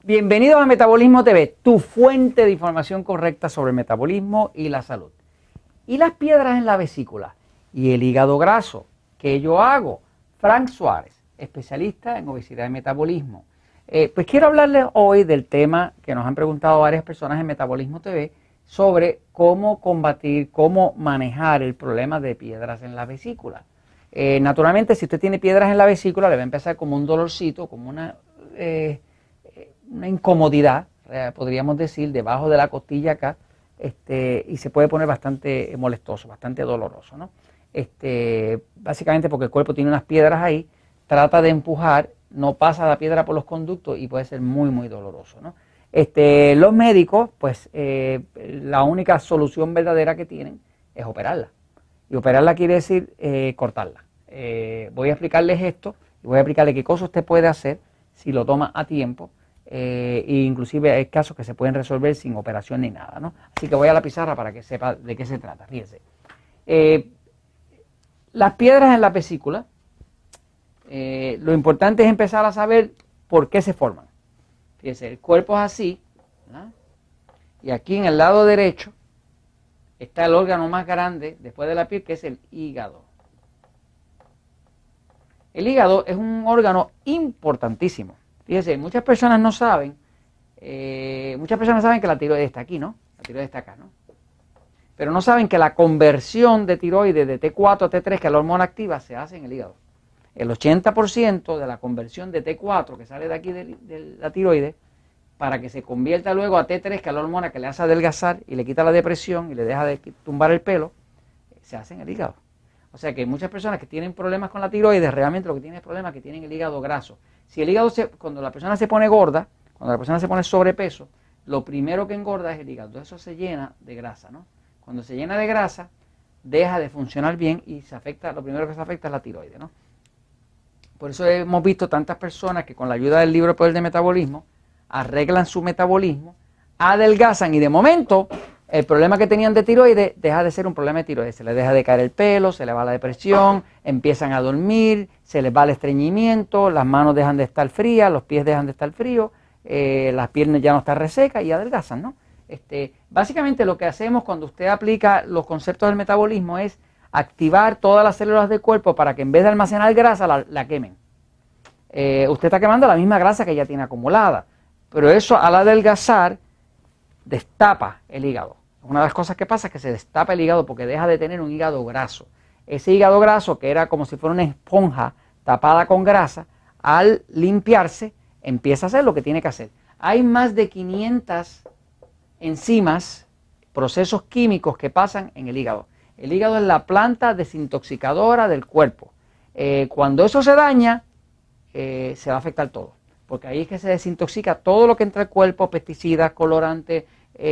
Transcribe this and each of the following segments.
Bienvenidos a Metabolismo TV, tu fuente de información correcta sobre el metabolismo y la salud. Y las piedras en la vesícula y el hígado graso, ¿qué yo hago? Frank Suárez, especialista en obesidad y metabolismo. Pues quiero hablarles hoy del tema que nos han preguntado varias personas en Metabolismo TV sobre cómo combatir, cómo manejar el problema de piedras en la vesícula. Naturalmente, si usted tiene piedras en la vesícula, le va a empezar como un dolorcito, como una incomodidad, podríamos decir, debajo de la costilla acá, y se puede poner bastante molestoso, bastante doloroso, ¿no? Básicamente porque el cuerpo tiene unas piedras ahí, trata de empujar, no pasa la piedra por los conductos y puede ser muy, muy doloroso, ¿no? Los médicos, pues, la única solución verdadera que tienen es operarla. Y operarla quiere decir cortarla. Voy a explicarles esto y voy a explicarles qué cosas usted puede hacer si lo toma a tiempo. E inclusive hay casos que se pueden resolver sin operación ni nada, ¿no? Así que voy a la pizarra para que sepa de qué se trata. Fíjense. Las piedras en la vesícula, lo importante es empezar a saber por qué se forman. Fíjense, el cuerpo es así, ¿verdad? Y aquí en el lado derecho está el órgano más grande después de la piel, que es el hígado. El hígado es un órgano importantísimo. Fíjense, muchas personas no saben, que la tiroides está aquí, ¿no? La tiroides está acá, ¿no? Pero no saben que la conversión de tiroides de T4 a T3, que es la hormona activa, se hace en el hígado. El 80% de la conversión de T4 que sale de aquí de la tiroides, para que se convierta luego a T3, que es la hormona que le hace adelgazar y le quita la depresión y le deja de tumbar el pelo, se hace en el hígado. O sea que muchas personas que tienen problemas con la tiroides, realmente lo que tienen es problemas que tienen el hígado graso. Si el hígado, cuando la persona se pone gorda, cuando la persona se pone sobrepeso, lo primero que engorda es el hígado. Eso se llena de grasa, ¿no? Cuando se llena de grasa, deja de funcionar bien y lo primero que se afecta es la tiroides, ¿no? Por eso hemos visto tantas personas que con la ayuda del libro El Poder del Metabolismo arreglan su metabolismo, adelgazan y de momento el problema que tenían de tiroides deja de ser un problema de tiroides. Se les deja de caer el pelo, se les va la depresión, empiezan a dormir, se les va el estreñimiento, las manos dejan de estar frías, los pies dejan de estar fríos, las piernas ya no están resecas y adelgazan, ¿no? Básicamente lo que hacemos cuando usted aplica los conceptos del metabolismo es activar todas las células del cuerpo para que en vez de almacenar grasa la quemen. Usted está quemando la misma grasa que ya tiene acumulada, pero eso al adelgazar destapa el hígado. Una de las cosas que pasa es que se destapa el hígado porque deja de tener un hígado graso. Ese hígado graso, que era como si fuera una esponja tapada con grasa, al limpiarse empieza a hacer lo que tiene que hacer. Hay más de 500 enzimas, procesos químicos que pasan en el hígado. El hígado es la planta desintoxicadora del cuerpo. Cuando eso se daña, se va a afectar todo. Porque ahí es que se desintoxica todo lo que entra al cuerpo, pesticidas, colorantes,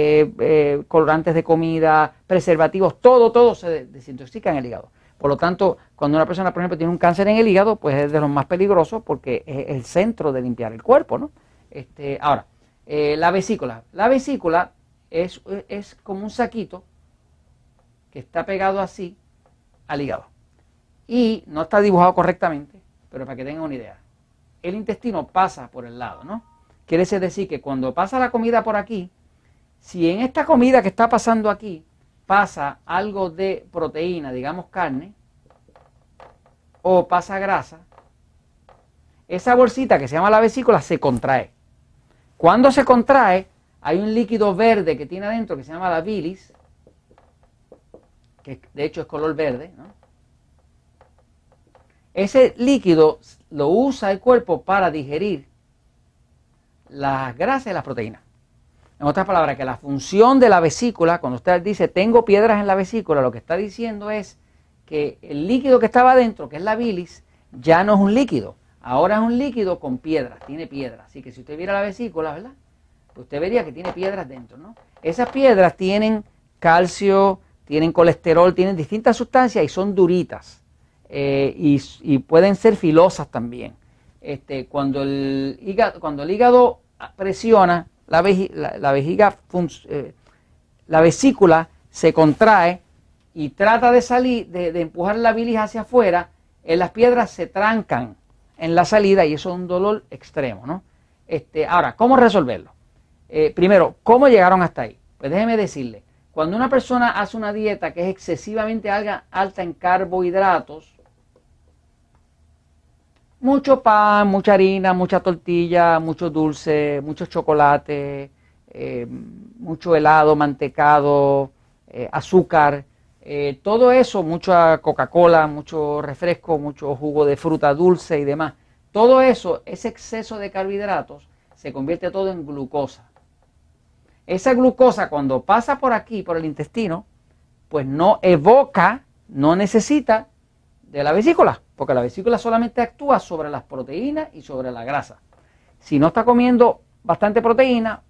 colorantes de comida, preservativos, todo se desintoxica en el hígado. Por lo tanto, cuando una persona, por ejemplo, tiene un cáncer en el hígado, pues es de los más peligrosos porque es el centro de limpiar el cuerpo, ¿no? Ahora, la vesícula. La vesícula es como un saquito que está pegado así al hígado. Y no está dibujado correctamente, pero para que tengan una idea. El intestino pasa por el lado, ¿no? Quiere decir que cuando pasa la comida por aquí, si en esta comida que está pasando aquí pasa algo de proteína, digamos carne, o pasa grasa, esa bolsita que se llama la vesícula se contrae. Cuando se contrae, hay un líquido verde que tiene adentro que se llama la bilis, que de hecho es color verde, ¿no? Ese líquido lo usa el cuerpo para digerir las grasas y las proteínas. En otras palabras, que la función de la vesícula, cuando usted dice tengo piedras en la vesícula, lo que está diciendo es que el líquido que estaba adentro, que es la bilis, ya no es un líquido. Ahora es un líquido con piedras, tiene piedras. Así que si usted viera la vesícula, ¿verdad? Pues usted vería que tiene piedras dentro, ¿no? Esas piedras tienen calcio, tienen colesterol, tienen distintas sustancias y son duritas. Y pueden ser filosas también. Cuando el hígado presiona, la vesícula se contrae y trata de salir, de empujar la bilis hacia afuera, las piedras se trancan en la salida y eso es un dolor extremo, ¿no? Ahora, ¿cómo resolverlo? Primero, ¿cómo llegaron hasta ahí? Pues déjeme decirle, cuando una persona hace una dieta que es excesivamente alta en carbohidratos, mucho pan, mucha harina, mucha tortilla, mucho dulce, mucho chocolate, mucho helado, mantecado, azúcar, todo eso, mucha Coca-Cola, mucho refresco, mucho jugo de fruta dulce y demás. Todo eso, ese exceso de carbohidratos, se convierte todo en glucosa. Esa glucosa cuando pasa por aquí, por el intestino, pues no evoca, no necesita de la vesícula, porque la vesícula solamente actúa sobre las proteínas y sobre la grasa. Si no está comiendo bastante proteína,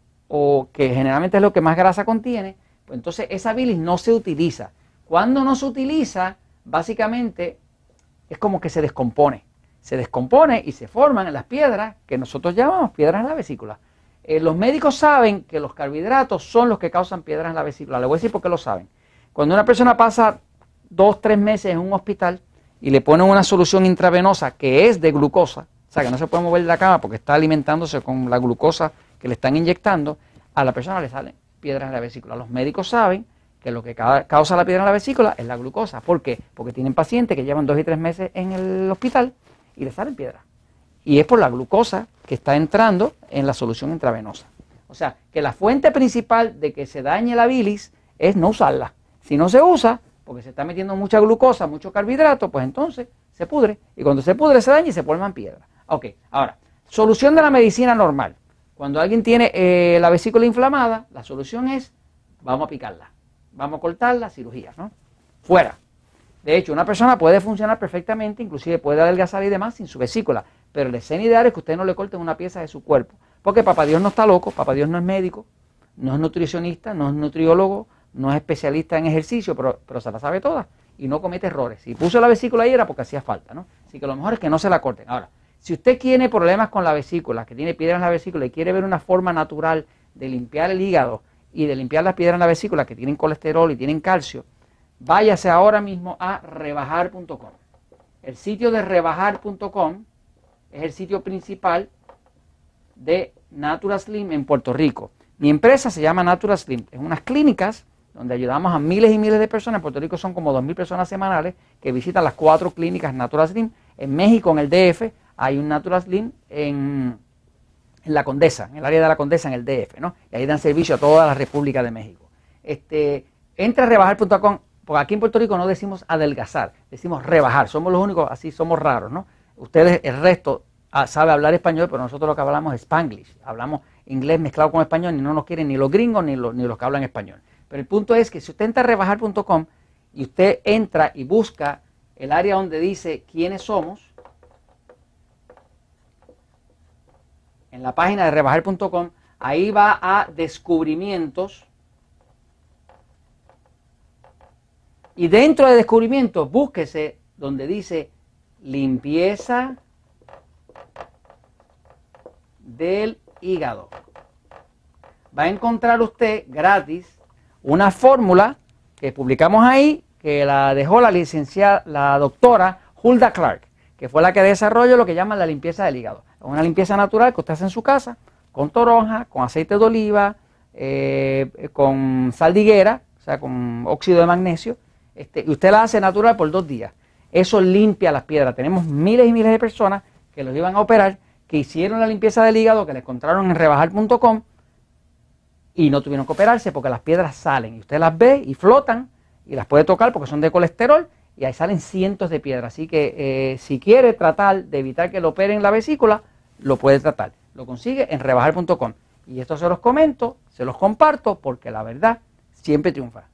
o que generalmente es lo que más grasa contiene, pues entonces esa bilis no se utiliza. Cuando no se utiliza, básicamente es como que se descompone. Se descompone y se forman las piedras que nosotros llamamos piedras en la vesícula. Los médicos saben que los carbohidratos son los que causan piedras en la vesícula. Le voy a decir por qué lo saben. Cuando una persona pasa 2 o 3 meses en un hospital y le ponen una solución intravenosa que es de glucosa, o sea que no se puede mover de la cama porque está alimentándose con la glucosa que le están inyectando, a la persona le salen piedras en la vesícula. Los médicos saben que lo que causa la piedra en la vesícula es la glucosa. ¿Por qué? Porque tienen pacientes que llevan 2 y 3 meses en el hospital y les salen piedras. Y es por la glucosa que está entrando en la solución intravenosa. O sea, que la fuente principal de que se dañe la bilis es no usarla. Si no se usa, porque se está metiendo mucha glucosa, mucho carbohidrato, pues entonces se pudre. Y cuando se pudre se daña y se forman piedras. Ok, ahora, solución de la medicina normal. Cuando alguien tiene la vesícula inflamada, la solución es, vamos a picarla, vamos a cortarla, cirugía, ¿no? Fuera. De hecho, una persona puede funcionar perfectamente, inclusive puede adelgazar y demás sin su vesícula, pero la escena ideal es que usted no le corten una pieza de su cuerpo, porque papá Dios no está loco, papá Dios no es médico, no es nutricionista, no es nutriólogo, no es especialista en ejercicio, pero se la sabe toda y no comete errores. Si puso la vesícula ahí era porque hacía falta, ¿no? Así que lo mejor es que no se la corten. Ahora, si usted tiene problemas con la vesícula, que tiene piedras en la vesícula y quiere ver una forma natural de limpiar el hígado y de limpiar las piedras en la vesícula que tienen colesterol y tienen calcio, váyase ahora mismo a rebajar.com. El sitio de rebajar.com es el sitio principal de Natura Slim en Puerto Rico. Mi empresa se llama Natura Slim. Es unas clínicas donde ayudamos a miles y miles de personas. En Puerto Rico son como 2.000 personas semanales que visitan las 4 clínicas Natura Slim. En México, en el DF, hay un Natura Slim en la Condesa, en el área de la Condesa, en el DF, ¿no? Y ahí dan servicio a toda la República de México. Entra a rebajar.com, porque aquí en Puerto Rico no decimos adelgazar, decimos rebajar. Somos los únicos, así somos raros, ¿no? Ustedes, el resto, sabe hablar español, pero nosotros lo que hablamos es Spanglish. Hablamos inglés mezclado con español y no nos quieren ni los gringos ni los que hablan español. Pero el punto es que si usted entra a rebajar.com y usted entra y busca el área donde dice quiénes somos, en la página de rebajar.com, ahí va a descubrimientos y dentro de descubrimientos búsquese donde dice limpieza del hígado. Va a encontrar usted gratis una fórmula que publicamos ahí, que la dejó la doctora Hulda Clark, que fue la que desarrolló lo que llaman la limpieza del hígado. Es una limpieza natural que usted hace en su casa, con toronja, con aceite de oliva, con sal de higuera, o sea, con óxido de magnesio, y usted la hace natural por 2 días. Eso limpia las piedras. Tenemos miles y miles de personas que los iban a operar, que hicieron la limpieza del hígado, que les encontraron en rebajar.com y no tuvieron que operarse porque las piedras salen. Y usted las ve y flotan y las puede tocar porque son de colesterol y ahí salen cientos de piedras. Así que si quiere tratar de evitar que lo operen la vesícula, lo puede tratar. Lo consigue en rebajar.com. Y esto se los comento, se los comparto porque la verdad siempre triunfa.